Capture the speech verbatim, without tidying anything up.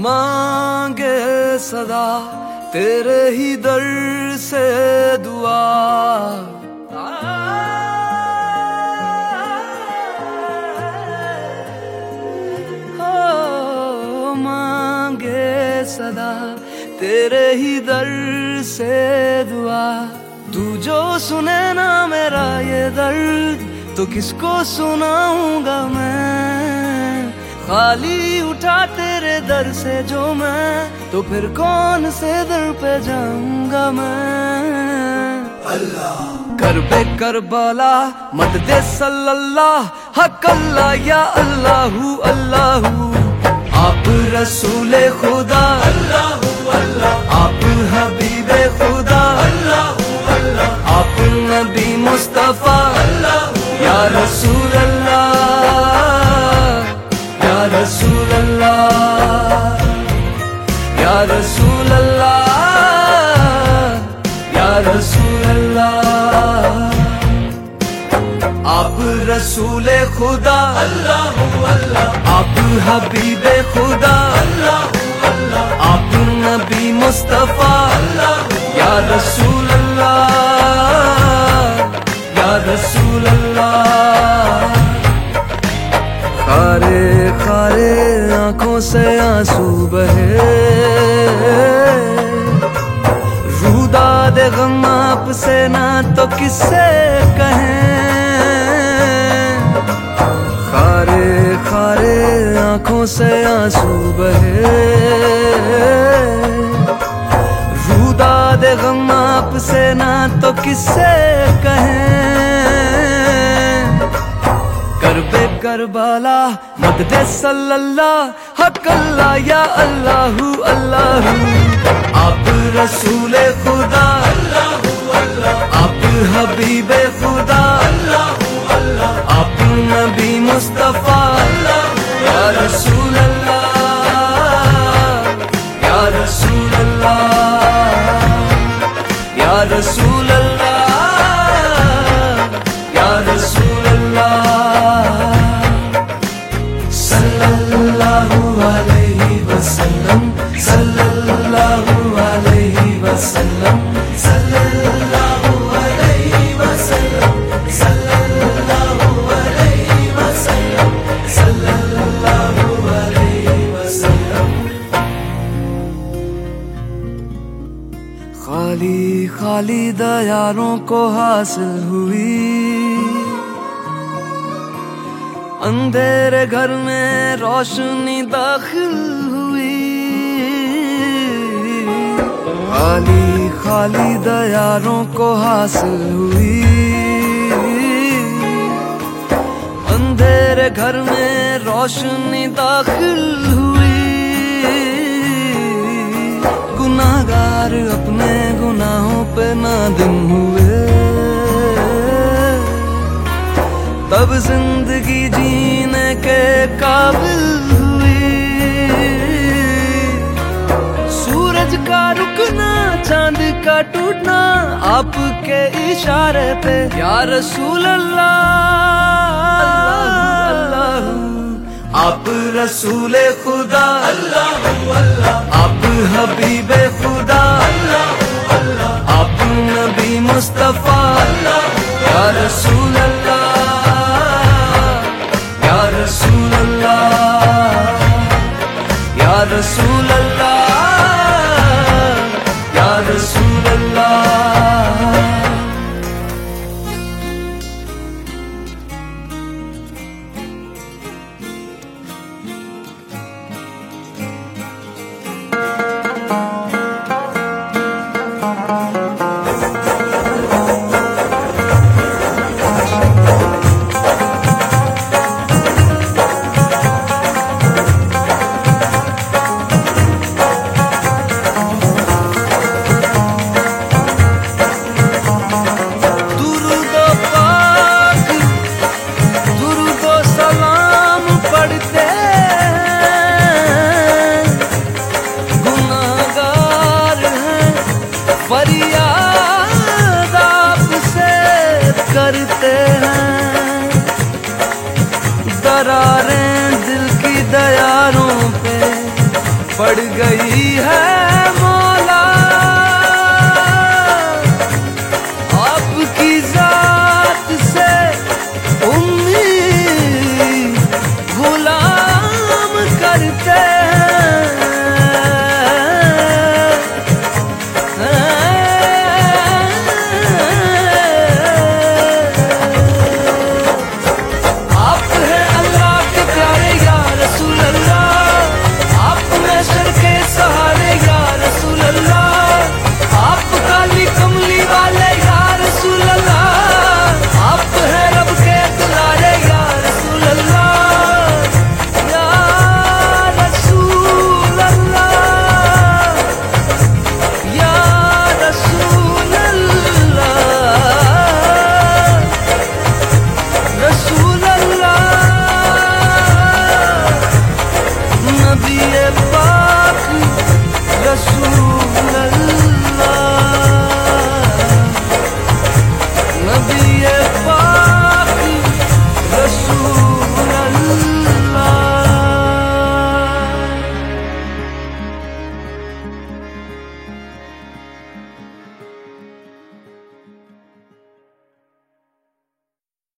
मांगे सदा तेरे ही दर से दुआ, हो मांगे सदा तेरे ही दर से दुआ। तू जो सुने ना मेरा ये दर्द तो किसको सुनाऊंगा मैं, खाली उठा तेरे दर से जो मैं तो फिर कौन से दर पे जाऊंगा मैं। अल्लाह कर बे कर बाला मत दे सल्लल्लाह हक अल्लाह या अल्लाहू अल्लाहू। आप रसूले खुदा अल्लाहू अल्लाह, आप हबीबे खुदा अल्लाहू अल्लाह, आप नबी मुस्तफा अल्लाहू या रसूल अल्लाह या रसूल अल्लाह या रसूल अल्लाह या रसूल अल्लाह। आप रसूले खुदा अल्लाहू अल्लाह, आप हबीबे खुदा अल्लाहू अल्लाह, आप नबी मुस्तफा अल्लाहू या रसूल अल्लाह या रसूल अल्लाह। खारे खारे आंखों से आंसू बहे, रूदा दे गम आपसे ना तो किससे कहें। खारे खारे आंखों से आंसू बहे, रूदा दे गम आपसे ना तो किससे कहें। कर बे करबाला मत दे सल्लल्लाह हक अल्लाह या अल्लाहू अल्लाहू। आप रसूले खुदा अल्लाहू अल्लाह, आप हबीबे खुदा अल्लाहू अल्लाह, आप नबी मुस्तफा अल्लाहू या रसूल अल्लाह या रसूल अल्लाह या रसूल अल्लाह या रसूल अल्लाह। सल्लल्लाहु अलैहि वसल्लम सल्लल्लाहु अलैहि वसल्लम सल्लल्लाहु अलैहि वसल्लम सल्लल्लाहु अलैहि वसल्लम सल्लल्लाहु अलैहि वसल्लम। खाली खाली दयारों को हासिल हुई, अंधेरे घर में रोशनी दाखिल हुई। खाली खाली दयारों को हासिल हुई, अंधेरे घर में रोशनी दाखिल हुई। गुनाहगार अपने गुनाहों पे नादिम हुए, तब जिंदगी जीने के काबिल हुई। सूरज का रुकना चांद का टूटना आपके इशारे पे या रसूल अल्लाह अल्लाह। आप रसूले खुदा अल्लाहू अल्लाह, आप हबीबे खुदा अल्लाहू अल्लाह, आप नबी मुस्तफा अल्लाह या रसूल अल्लाह या रसूल अल्लाह या रसूल अल्लाह या रसूल अल्लाह। पड़ गई है